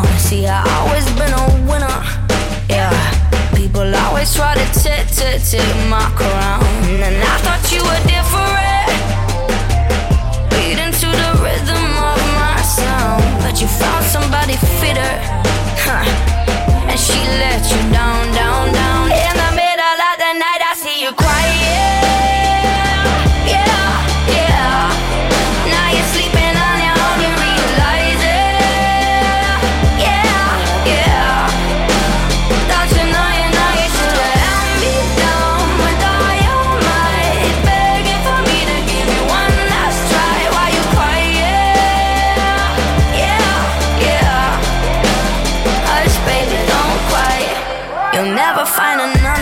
down. See, I always been a winner, yeah. People always try to take my crown, and I thought you were different, beating to the rhythm of my sound. But you found somebody fitter, and she let you down, down, down. In the middle of the night, I see you crying. You'll never find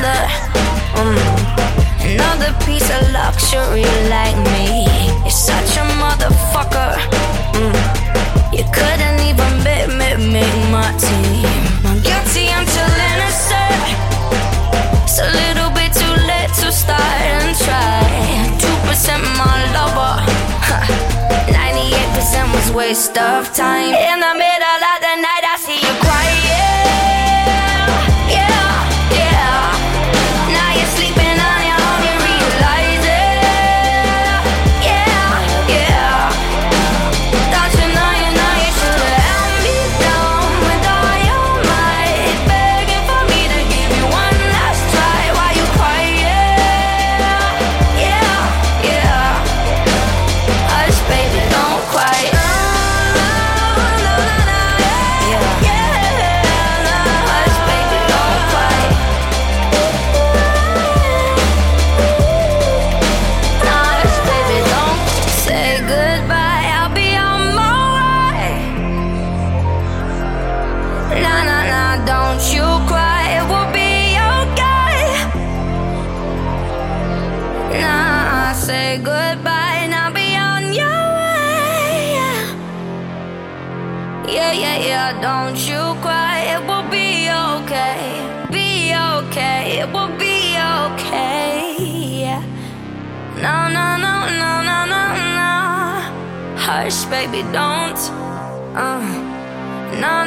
another piece of luxury like me. You're such a motherfucker. You couldn't even make my team. I'm guilty until innocent. It's a little bit too late to start and try. 2% my lover, 98% was waste of time. In the middle of the night, I see you crying. Don't you cry, it will be okay. Nah, say goodbye, now be on your way. Yeah, don't you cry, it will be okay. Be okay, it will be okay. No, hush, baby, don't. No.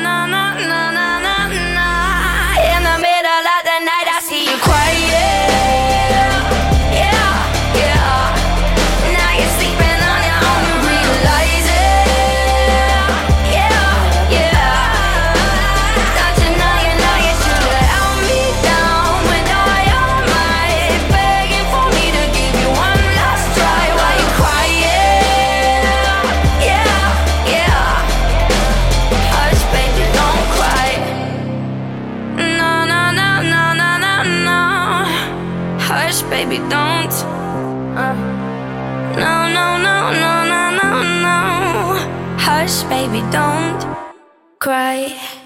In the middle of the night, I see you crying. Yeah. Now you're sleeping on your own, you realize it. Yeah. Don't you know you should've held me down with all your might, begging for me to give you one last try while you crying. Yeah. Hush, baby, don't cry. No. Hush, baby, don't. No. Hush, baby, don't cry.